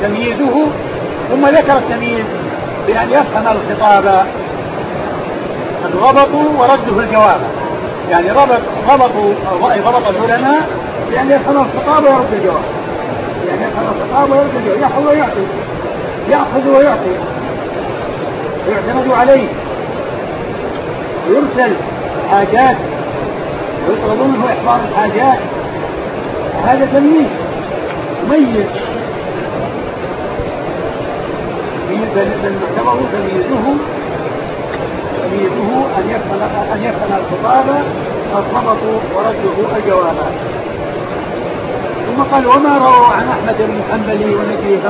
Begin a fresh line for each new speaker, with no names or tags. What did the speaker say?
تمييزه، ثم ذكر التمييز بأن يفهم الخطاب الضبط ورده الجواب، يعني ضبط العلماء بأن يفهم الخطاب ويرد الجواب، يعني يفهم الخطاب ويرد الجواب، يأخذ ويعطي، يأخذ ويعطي، ويعتمد عليه، ويرسل الحاجات ويطلب منه إحضار الحاجات. هذا تمييز مميز، بل معتبره تمييزه أن يفهم الخطاب الضبط ورده الجواب. ثم قال: وما روى عن أحمد بن حنبل ونجيه